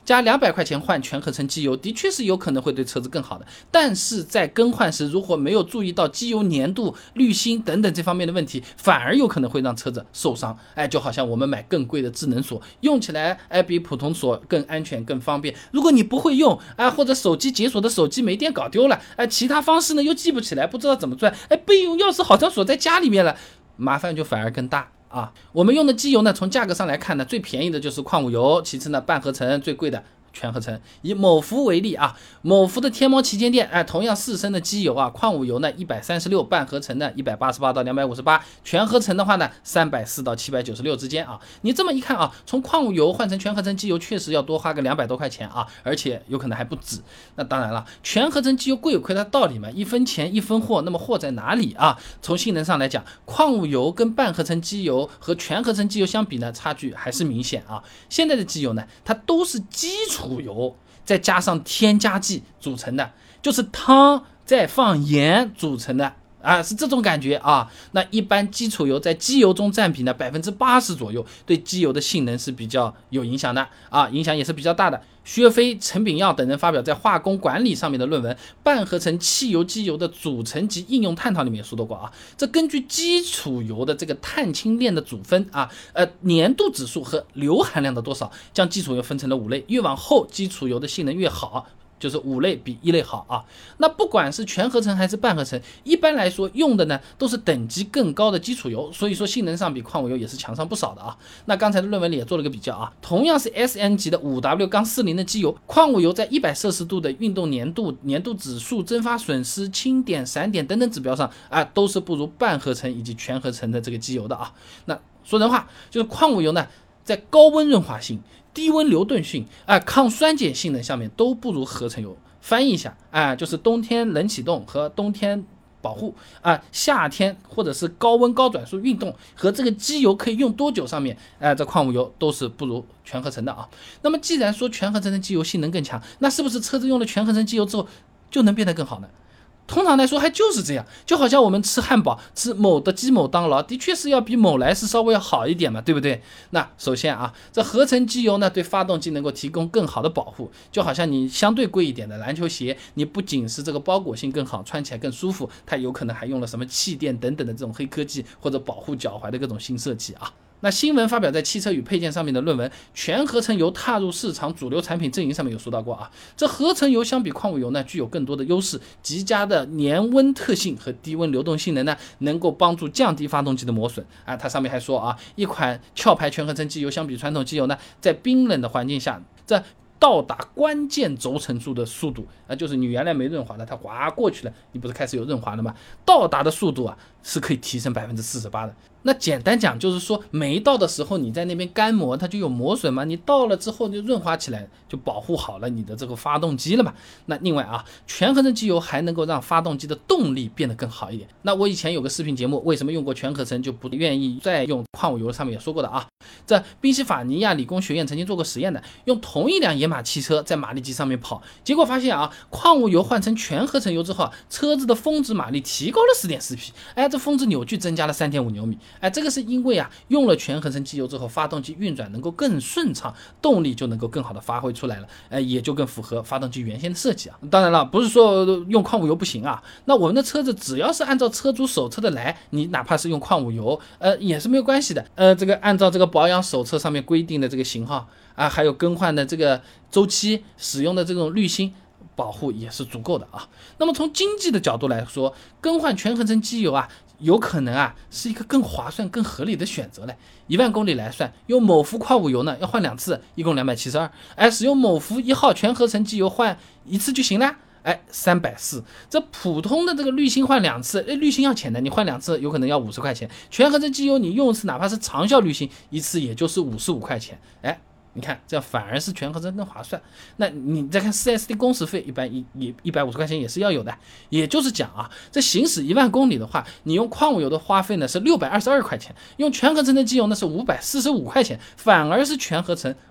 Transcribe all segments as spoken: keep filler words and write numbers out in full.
加两百块钱换全合成机油，的确是有可能会对车子更好的，但是在更换时如果没有注意到机油粘度、滤芯等等这方面的问题，反而有可能会让车子受伤。哎，就好像我们买更贵的智能锁，用起来哎比普通锁更安全、更方便。如果你不会用，哎或者手机解锁的手机没电搞丢了，哎其他方式呢又记不起来，不知道怎么转，哎备用钥匙好像锁在家里面了，麻烦就反而更大。啊，我们用的机油呢，从价格上来看呢，最便宜的就是矿物油，其次呢半合成，最贵的全合成。以某孚为例啊，某孚的天猫旗舰店，哎，同样四升的机油啊，矿物油呢一百三十六，半合成呢一百八十八到两百五十八，全合成的话呢三百四到七百九十六之间啊。你这么一看啊，从矿物油换成全合成机油确实要多花个两百多块钱啊，而且有可能还不止。那当然了，全合成机油贵有贵它的道理嘛，一分钱一分货，那么货在哪里啊？从性能上来讲，矿物油跟半合成机油和全合成机油相比呢，差距还是明显啊。现在的机油呢，它都是基础油再加上添加剂组成的，就是汤再放盐组成的啊，是这种感觉啊。那一般基础油在机油中占比呢百分之八十左右，对机油的性能是比较有影响的啊，影响也是比较大的。薛飞、陈炳耀等人发表在化工管理上面的论文《半合成汽油机油的组成及应用探讨》里面说到过啊，这根据基础油的这个碳氢链的组分啊，呃粘度指数和硫含量的多少，将基础油分成了五类，越往后基础油的性能越好。就是五类比一类好啊。那不管是全合成还是半合成，一般来说用的呢都是等级更高的基础油，所以说性能上比矿物油也是强上不少的啊。那刚才的论文里也做了个比较啊，同样是 S N 级的 五 W 四零 的机油，矿物油在一百摄氏度的运动粘度、粘度指数、蒸发损失、轻点、闪点等等指标上啊，都是不如半合成以及全合成的这个机油的啊。那说人话，就是矿物油呢，在高温润滑性、低温流动性、啊、抗酸碱性能下面都不如合成油。翻译一下，啊，就是冬天冷启动和冬天保护啊，夏天或者是高温高转速运动和这个机油可以用多久上面，哎、啊，这矿物油都是不如全合成的啊。那么既然说全合成的机油性能更强，那是不是车子用了全合成机油之后就能变得更好呢？通常来说还就是这样，就好像我们吃汉堡，吃某的鸡某当劳，的确是要比某来是稍微要好一点嘛，对不对？那首先啊，这合成机油呢对发动机能够提供更好的保护，就好像你相对贵一点的篮球鞋，你不仅是这个包裹性更好，穿起来更舒服，它有可能还用了什么气垫等等的这种黑科技或者保护脚踝的各种新设计啊。那新闻发表在汽车与配件上面的论文《全合成油踏入市场主流产品阵营》上面有说到过啊，这合成油相比矿物油呢具有更多的优势，极佳的粘温特性和低温流动性能呢，能够帮助降低发动机的磨损啊。它上面还说啊，一款壳牌全合成机油相比传统机油呢，在冰冷的环境下，这到达关键轴承数的速度啊，就是你原来没润滑的，它滑过去了，你不是开始有润滑了吗？到达的速度啊是可以提升百分之四十八的。那简单讲就是说，没到的时候你在那边干磨，它就有磨损嘛，你到了之后就润滑起来，就保护好了你的这个发动机了嘛。那另外啊，全合成机油还能够让发动机的动力变得更好一点。那我以前有个视频节目，为什么用过全合成就不愿意再用矿物油，上面也说过的啊。这宾夕法尼亚理工学院曾经做过实验的，用同一辆野马汽车在马力机上面跑，结果发现啊，矿物油换成全合成油之后啊，车子的峰值马力提高了 四点四匹，哎，这峰值扭矩增加了 三点五牛米。哎，这个是因为啊，用了全合成机油之后，发动机运转能够更顺畅，动力就能够更好的发挥出来了，哎，也就更符合发动机原先的设计啊。当然了，不是说用矿物油不行啊，那我们的车子只要是按照车主手册的来，你哪怕是用矿物油，呃，也是没有关系的。呃，这个按照这个保养手册上面规定的这个型号啊，还有更换的这个周期，使用的这种滤芯，保护也是足够的啊。那么从经济的角度来说，更换全合成机油啊，有可能啊是一个更划算、更合理的选择嘞。一万公里来算，用某孚矿物油呢要换两次，一共两百七十二。哎，使用某孚一号全合成机油换一次就行了。哎，三百四。这普通的这个滤芯换两次，哎，滤芯要钱的，你换两次有可能要五十块钱。全合成机油你用一次，哪怕是长效滤芯，一次也就是五十五块钱。哎。你看，这样反而是全合成更划算。那你再看 四 S 店工时费，一般一一一百五十块钱也是要有的。也就是讲啊，这行驶一万公里的话，你用矿物油的花费呢是六百二十二块钱，用全合成的机油呢是五百四十五块钱，反而是全合成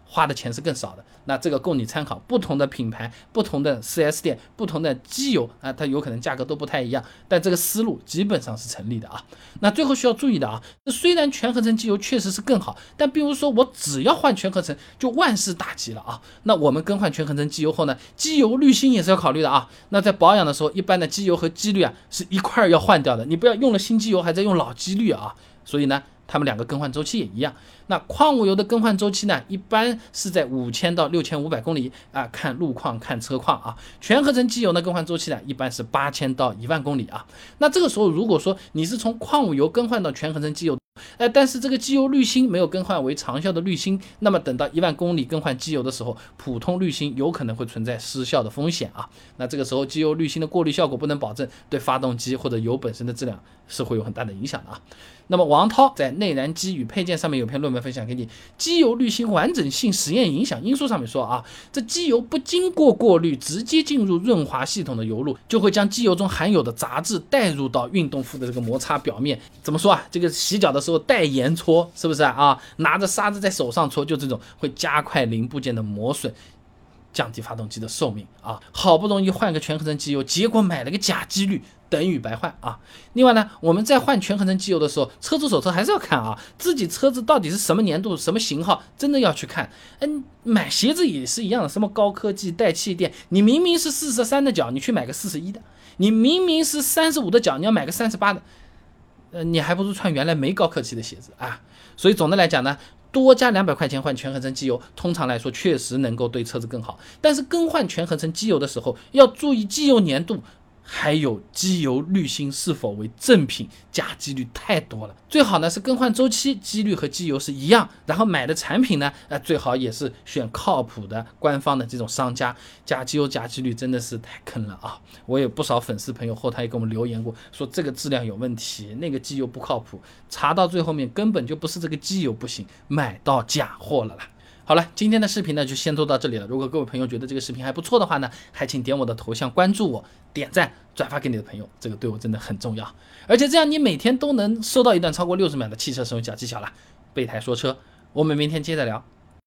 花的钱是更少的。那这个供你参考，不同的品牌、不同的 四 S 店、不同的机油啊，它有可能价格都不太一样，但这个思路基本上是成立的啊。那最后需要注意的啊，虽然全合成机油确实是更好，但比如说我只要换全合成就万事大吉了啊。那我们更换全合成机油后呢，机油滤芯也是要考虑的啊。那在保养的时候，一般的机油和机滤啊是一块要换掉的，你不要用了新机油还在用老机滤啊。所以呢，它们两个更换周期也一样。那矿物油的更换周期呢，一般是在五千到六千五百公里啊，看路况看车况啊。全合成机油的更换周期呢，一般是八千到一万公里啊。那这个时候如果说你是从矿物油更换到全合成机油，哎，但是这个机油滤芯没有更换为长效的滤芯，那么等到一万公里更换机油的时候，普通滤芯有可能会存在失效的风险啊。那这个时候机油滤芯的过滤效果不能保证，对发动机或者油本身的质量是会有很大的影响的啊。那么王涛在内燃机与配件上面有篇论文分享给你，机油滤芯完整性实验影响因素上面说啊，这机油不经过过滤直接进入润滑系统的油路，就会将机油中含有的杂质带入到运动副的这个摩擦表面。怎么说啊？这个洗脚的时候带盐搓，是不是啊？拿着沙子在手上搓，就这种会加快零部件的磨损，降低发动机的寿命啊。好不容易换个全合成机油，结果买了个假机滤，等于白换啊！另外呢，我们在换全合成机油的时候，车主手册还是要看啊，自己车子到底是什么年度、什么型号，真的要去看。嗯，买鞋子也是一样的，什么高科技、带气垫，你明明是四十三的脚，你去买个四十一的；你明明是三十五的脚，你要买个三十八的，呃，你还不如穿原来没高科技的鞋子啊。所以总的来讲呢，多加两百块钱换全合成机油，通常来说确实能够对车子更好。但是更换全合成机油的时候，要注意机油粘度。还有机油滤芯是否为正品，假机滤太多了。最好呢是更换周期，机滤和机油是一样，然后买的产品呢，呃，最好也是选靠谱的官方的这种商家。假机油假机滤真的是太坑了啊！我有不少粉丝朋友后台也给我们留言过，说这个质量有问题，那个机油不靠谱，查到最后面根本就不是这个机油不行，买到假货了啦。好了，今天的视频呢就先做到这里了。如果各位朋友觉得这个视频还不错的话呢，还请点我的头像关注我，点赞转发给你的朋友，这个对我真的很重要。而且这样你每天都能收到一段超过六十秒的汽车使用小技巧了。备胎说车，我们明天接着聊。